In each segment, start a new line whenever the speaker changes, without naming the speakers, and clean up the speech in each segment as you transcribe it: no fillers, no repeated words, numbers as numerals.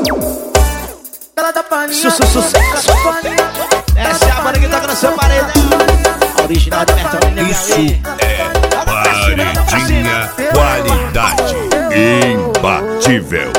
Ela tá paninha.
Sucesso. Essa é a banda que toca no seu paredão. Original de Bertolini.
Isso é Paredinha Qualidade Imbatível.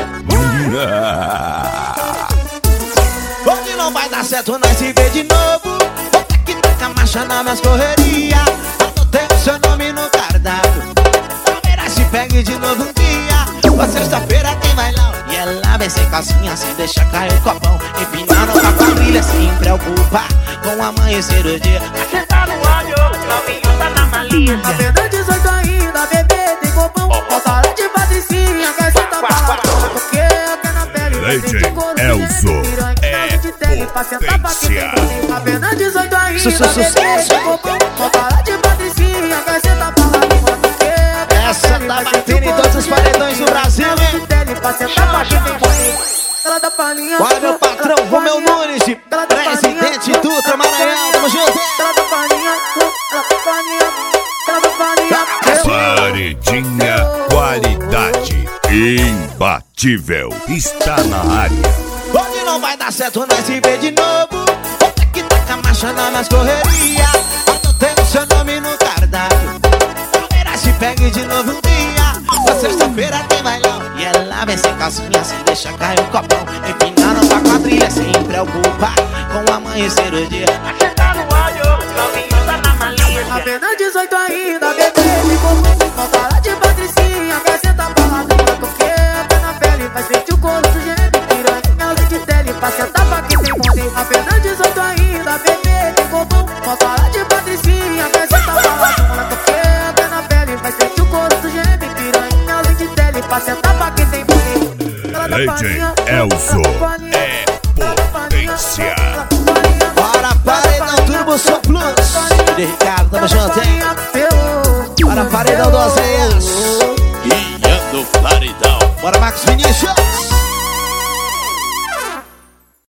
Hoje não vai dar certo, nós se vê de novo. Vou ter que tacar marcha nas minhas correrias. Anotei o seu nome no cardápio. Palmeiras se pegue de novo um dia. Uma sexta-feira tem bailão e ela vem sem calcinha, sem deixar cair o copão. Empinando com a quadrilha, sem preocupar com o amanhecer do dia.
Você tá no áudio, novinho tá na malinha.
Apenas 18 ainda, bebê tem copão. Falta de patricinha, quer sentar pra lá. Porque até na pele vai sentir couro de
Elzo
é potência. Apenas 18 ainda,
Sucesso.
bebê tem copão. Falta de patricinha, quer sentar pra lá.
Essa tá batendo em todos os paredões do Brasil, hein?
Ela tá paninha.
Olha meu patrão, Romeu Nunes, presidente Dutra Maranhão, tamo junto.
Ela tá paninha. Ela tá paninha. Ela tá paninha.
Paredinha Qualidade Imbatível está na área.
Hoje não vai dar certo, nós se vê de novo. Vou ter que tacar marcha nas minhas correrias. Anotei o seu nome no cardápio. Palmeiras se pegue de novo um dia. Na sexta-feira tem bailão e ela vem sem calcinha, sem deixar cair o copão. Empinando com a quadrilha, sem preocupar com o amanhecer do dia.
Você tá no áudio, novinho tá na malinha.
Apenas 18 ainda, bebê ficou com falta de patricinha, quer sentar pra lá dentro. Porque até na pele vai sentir o couro do gêmeo. Piranha, leite dele, pra sentar pra quem tem poder. Apenas 18 ainda, bebê ficou com falta de patricinha, quer sentar pra lá dentro. Porque até na pele vai sentir o couro do gêmeo. Piranha, leite dele, pra sentar pra quem tem poder. Ela tá paninha.
Elzo é potência.
Para paredão Turbo Só Plus de Ricardo, tamo junto, hein? Para paredão do Azeias
Guiando Paredão.
Bora Marcos Vinícius.